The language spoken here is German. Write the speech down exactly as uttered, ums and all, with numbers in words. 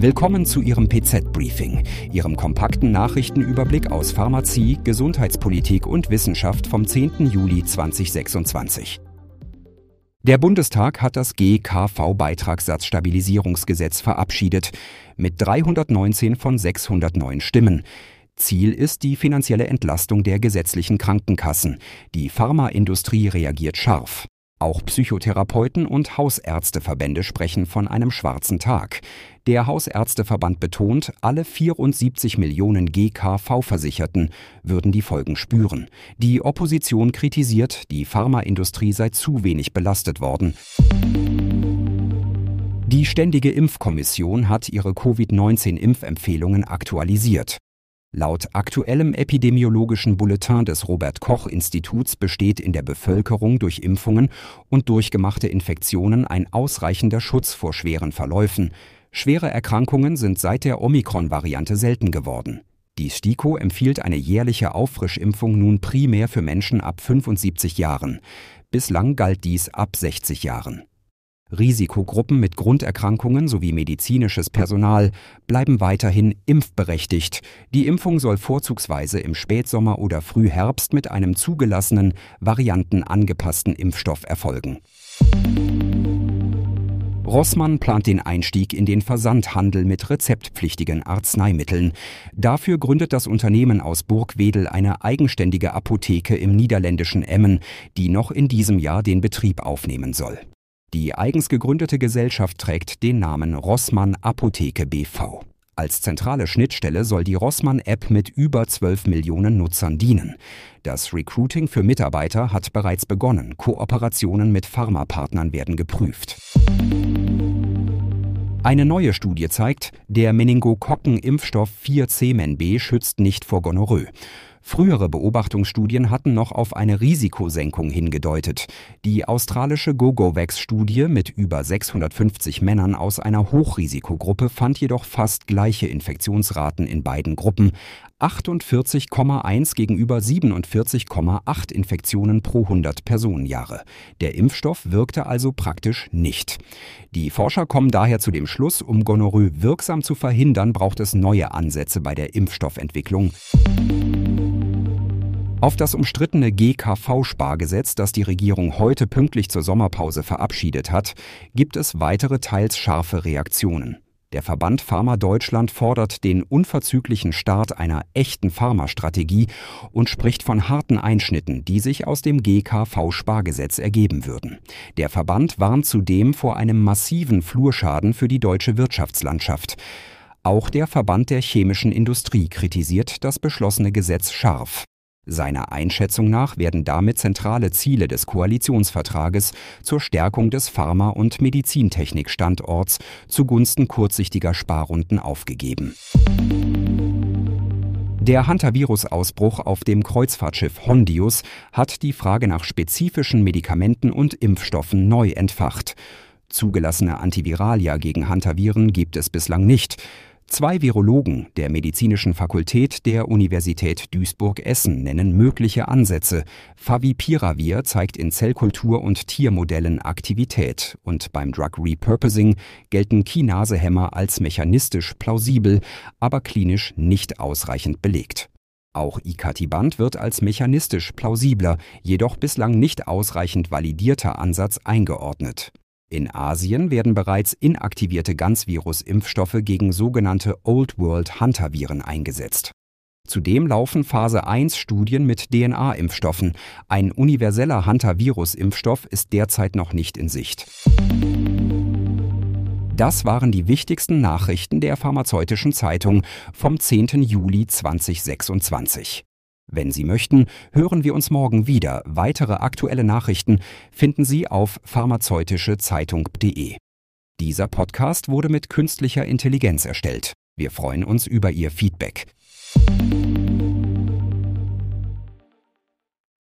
Willkommen zu Ihrem P Z-Briefing, Ihrem kompakten Nachrichtenüberblick aus Pharmazie, Gesundheitspolitik und Wissenschaft vom zehnten Juli zweitausendsechsundzwanzig. Der Bundestag hat das G K V-Beitragssatzstabilisierungsgesetz verabschiedet, mit dreihundertneunzehn von sechshundertneun Stimmen. Ziel ist die finanzielle Entlastung der gesetzlichen Krankenkassen. Die Pharmaindustrie reagiert scharf. Auch Psychotherapeuten und Hausärzteverbände sprechen von einem schwarzen Tag. Der Hausärzteverband betont, alle vierundsiebzig Millionen G K V-Versicherten würden die Folgen spüren. Die Opposition kritisiert, die Pharmaindustrie sei zu wenig belastet worden. Die Ständige Impfkommission hat ihre Covid neunzehn Impfempfehlungen aktualisiert. Laut aktuellem epidemiologischen Bulletin des Robert-Koch-Instituts besteht in der Bevölkerung durch Impfungen und durchgemachte Infektionen ein ausreichender Schutz vor schweren Verläufen. Schwere Erkrankungen sind seit der Omikron-Variante selten geworden. Die STIKO empfiehlt eine jährliche Auffrischimpfung nun primär für Menschen ab fünfundsiebzig Jahren. Bislang galt dies ab sechzig Jahren. Risikogruppen mit Grunderkrankungen sowie medizinisches Personal bleiben weiterhin impfberechtigt. Die Impfung soll vorzugsweise im Spätsommer oder Frühherbst mit einem zugelassenen, variantenangepassten Impfstoff erfolgen. Rossmann plant den Einstieg in den Versandhandel mit rezeptpflichtigen Arzneimitteln. Dafür gründet das Unternehmen aus Burgwedel eine eigenständige Apotheke im niederländischen Emmen, die noch in diesem Jahr den Betrieb aufnehmen soll. Die eigens gegründete Gesellschaft trägt den Namen Rossmann Apotheke B V. Als zentrale Schnittstelle soll die Rossmann-App mit über zwölf Millionen Nutzern dienen. Das Recruiting für Mitarbeiter hat bereits begonnen. Kooperationen mit Pharmapartnern werden geprüft. Eine neue Studie zeigt, der Meningokokken-Impfstoff vier C M E N B schützt nicht vor Gonorrhoe. Frühere Beobachtungsstudien hatten noch auf eine Risikosenkung hingedeutet. Die australische GoGoVax-Studie mit über sechshundertfünfzig Männern aus einer Hochrisikogruppe fand jedoch fast gleiche Infektionsraten in beiden Gruppen. achtundvierzig Komma eins gegenüber siebenundvierzig Komma acht Infektionen pro hundert Personenjahre. Der Impfstoff wirkte also praktisch nicht. Die Forscher kommen daher zu dem Schluss, um Gonorrhoe wirksam zu verhindern, braucht es neue Ansätze bei der Impfstoffentwicklung. Auf das umstrittene G K V-Spargesetz, das die Regierung heute pünktlich zur Sommerpause verabschiedet hat, gibt es weitere teils scharfe Reaktionen. Der Verband Pharma Deutschland fordert den unverzüglichen Start einer echten Pharmastrategie und spricht von harten Einschnitten, die sich aus dem G K V-Spargesetz ergeben würden. Der Verband warnt zudem vor einem massiven Flurschaden für die deutsche Wirtschaftslandschaft. Auch der Verband der chemischen Industrie kritisiert das beschlossene Gesetz scharf. Seiner Einschätzung nach werden damit zentrale Ziele des Koalitionsvertrages zur Stärkung des Pharma- und Medizintechnikstandorts zugunsten kurzsichtiger Sparrunden aufgegeben. Der Hantavirus-Ausbruch auf dem Kreuzfahrtschiff Hondius hat die Frage nach spezifischen Medikamenten und Impfstoffen neu entfacht. Zugelassene Antiviralia gegen Hantaviren gibt es bislang nicht. Zwei Virologen der Medizinischen Fakultät der Universität Duisburg-Essen nennen mögliche Ansätze. Favipiravir zeigt in Zellkultur- und Tiermodellen Aktivität und beim Drug Repurposing gelten Kinasehämmer als mechanistisch plausibel, aber klinisch nicht ausreichend belegt. Auch Icatibant wird als mechanistisch plausibler, jedoch bislang nicht ausreichend validierter Ansatz eingeordnet. In Asien werden bereits inaktivierte Ganzvirus-Impfstoffe gegen sogenannte Old-World-Hantaviren eingesetzt. Zudem laufen Phase eins Studien mit D N A-Impfstoffen. Ein universeller Hantavirus-Impfstoff ist derzeit noch nicht in Sicht. Das waren die wichtigsten Nachrichten der Pharmazeutischen Zeitung vom zehnten Juli zweitausendsechsundzwanzig. Wenn Sie möchten, hören wir uns morgen wieder. Weitere aktuelle Nachrichten finden Sie auf pharmazeutische zeitung punkt de. Dieser Podcast wurde mit künstlicher Intelligenz erstellt. Wir freuen uns über Ihr Feedback.